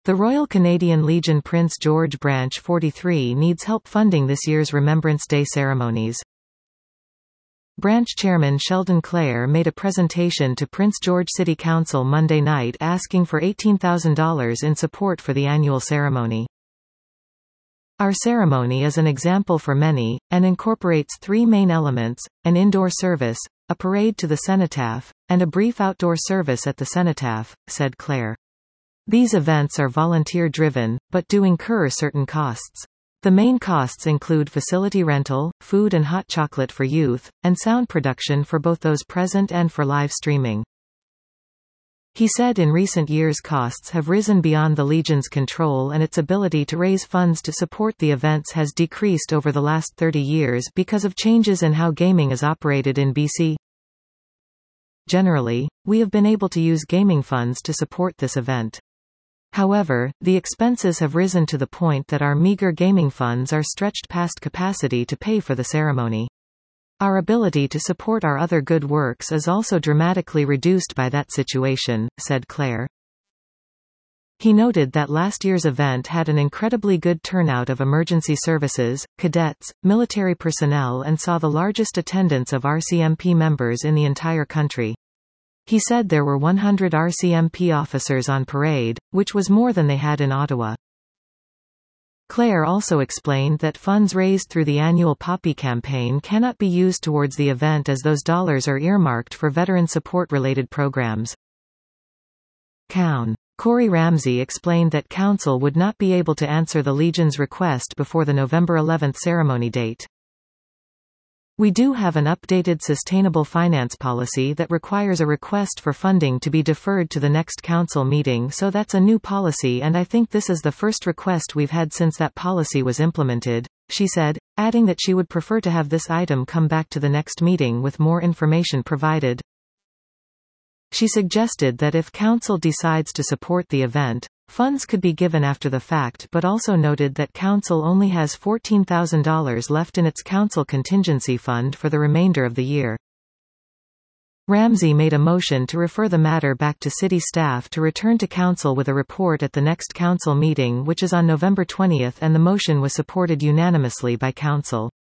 The Royal Canadian Legion Prince George Branch 43 needs help funding this year's Remembrance Day ceremonies. Branch Chairman Sheldon Clare made a presentation to Prince George City Council Monday night asking for $18,000 in support for the annual ceremony. Our ceremony is an example for many, and incorporates three main elements: an indoor service, a parade to the cenotaph, and a brief outdoor service at the cenotaph, said Clare. These events are volunteer-driven, but do incur certain costs. The main costs include facility rental, food and hot chocolate for youth, and sound production for both those present and for live streaming. He said in recent years costs have risen beyond the Legion's control and its ability to raise funds to support the events has decreased over the last 30 years because of changes in how gaming is operated in BC. Generally, we have been able to use gaming funds to support this event. However, the expenses have risen to the point that our meager gaming funds are stretched past capacity to pay for the ceremony. Our ability to support our other good works is also dramatically reduced by that situation, said Clare. He noted that last year's event had an incredibly good turnout of emergency services, cadets, military personnel and saw the largest attendance of RCMP members in the entire country. He said there were 100 RCMP officers on parade, which was more than they had in Ottawa. Clare also explained that funds raised through the annual Poppy campaign cannot be used towards the event as those dollars are earmarked for veteran support-related programs. Corey Ramsey explained that Council would not be able to answer the Legion's request before the November 11 ceremony date. We do have an updated sustainable finance policy that requires a request for funding to be deferred to the next council meeting, so that's a new policy and I think this is the first request we've had since that policy was implemented, she said, adding that she would prefer to have this item come back to the next meeting with more information provided. She suggested that if council decides to support the event, funds could be given after the fact, but also noted that council only has $14,000 left in its council contingency fund for the remainder of the year. Ramsey made a motion to refer the matter back to city staff to return to council with a report at the next council meeting, which is on November 20, and the motion was supported unanimously by council.